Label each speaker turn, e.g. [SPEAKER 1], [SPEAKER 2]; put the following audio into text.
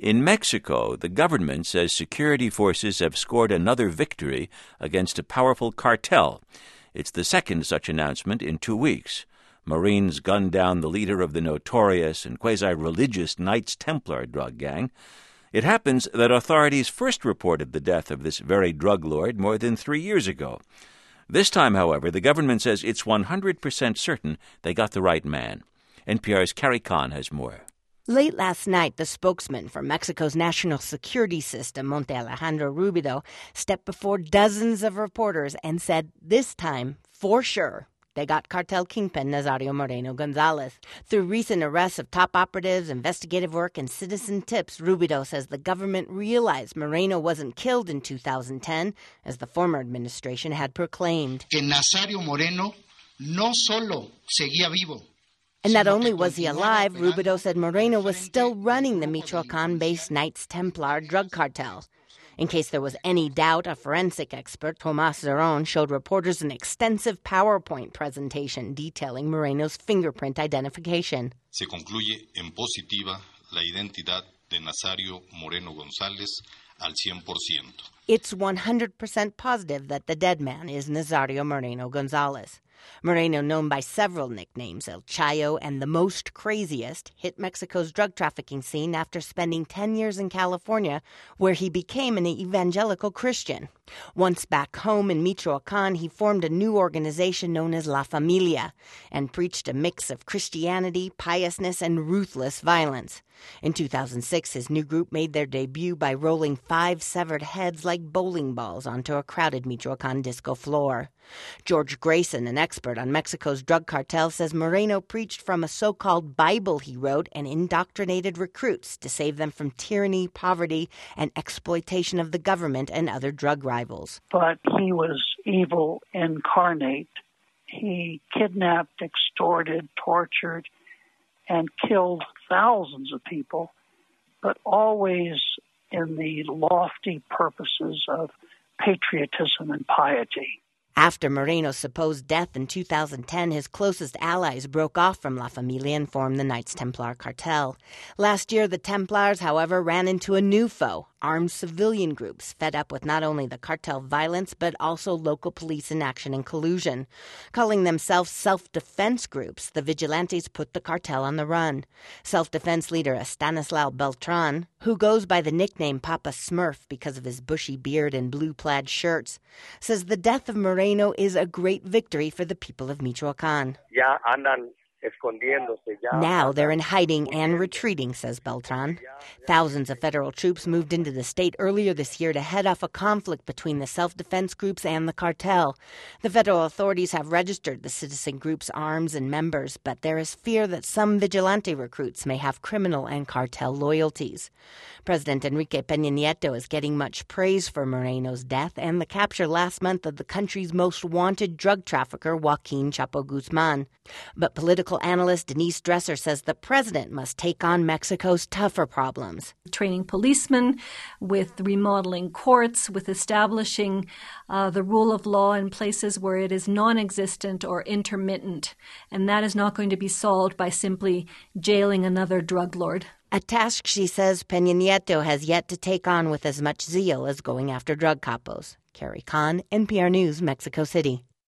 [SPEAKER 1] In Mexico, the government says security forces have scored another victory against a powerful cartel. It's the second such announcement in 2 weeks. Marines gunned down the leader of the notorious and quasi-religious Knights Templar drug gang. It happens that authorities first reported the death of this very drug lord more than 3 years ago. This time, however, the government says it's 100% certain they got the right man. NPR's Carrie Kahn has more.
[SPEAKER 2] Late last night, the spokesman for Mexico's national security system, Monte Alejandro Rubido, stepped before dozens of reporters and said this time, for sure, they got cartel kingpin Nazario Moreno Gonzalez. Through recent arrests of top operatives, investigative work, and citizen tips, Rubido says the government realized Moreno wasn't killed in 2010, as the former administration had proclaimed.
[SPEAKER 3] Que Nazario Moreno no solo seguía vivo.
[SPEAKER 2] And not only was he alive, Rubido said Moreno was still running the Michoacan-based Knights Templar drug cartel. In case there was any doubt, a forensic expert, Tomas Zeron, showed reporters an extensive PowerPoint presentation detailing Moreno's fingerprint identification.
[SPEAKER 4] Se concluye en positiva la identidad de Nazario Moreno González al 100%.
[SPEAKER 2] It's 100% positive that the dead man is Nazario Moreno Gonzalez. Moreno, known by several nicknames, El Chayo and the Most Craziest, hit Mexico's drug trafficking scene after spending 10 years in California, where he became an evangelical Christian. Once back home in Michoacan, he formed a new organization known as La Familia and preached a mix of Christianity, piousness, and ruthless violence. In 2006, his new group made their debut by rolling 5 severed heads like bowling balls onto a crowded Michoacan disco floor. George Grayson, an expert on Mexico's drug cartel, says Moreno preached from a so-called Bible he wrote and indoctrinated recruits to save them from tyranny, poverty, and exploitation of the government and other drug rivals.
[SPEAKER 5] But he was evil incarnate. He kidnapped, extorted, tortured, and killed thousands of people, but always in the lofty purposes of patriotism and piety.
[SPEAKER 2] After Moreno's supposed death in 2010, his closest allies broke off from La Familia and formed the Knights Templar cartel. Last year, the Templars, however, ran into a new foe, armed civilian groups fed up with not only the cartel violence, but also local police inaction and collusion. Calling themselves self-defense groups, the vigilantes put the cartel on the run. Self-defense leader Estanislao Beltran, who goes by the nickname Papa Smurf because of his bushy beard and blue plaid shirts, says the death of Moreno is a great victory for the people of Michoacan. Now they're in hiding and retreating, says Beltran. Thousands of federal troops moved into the state earlier this year to head off a conflict between the self-defense groups and the cartel. The federal authorities have registered the citizen groups' arms and members, but there is fear that some vigilante recruits may have criminal and cartel loyalties. President Enrique Peña Nieto is getting much praise for Moreno's death and the capture last month of the country's most wanted drug trafficker, Joaquin Chapo Guzman. But political analyst Denise Dresser says the president must take on Mexico's tougher problems.
[SPEAKER 6] Training policemen, with remodeling courts, with establishing the rule of law in places where it is non-existent or intermittent. And that is not going to be solved by simply jailing another drug lord.
[SPEAKER 2] A task, she says, Peña Nieto has yet to take on with as much zeal as going after drug capos. Carrie Kahn, NPR News, Mexico City.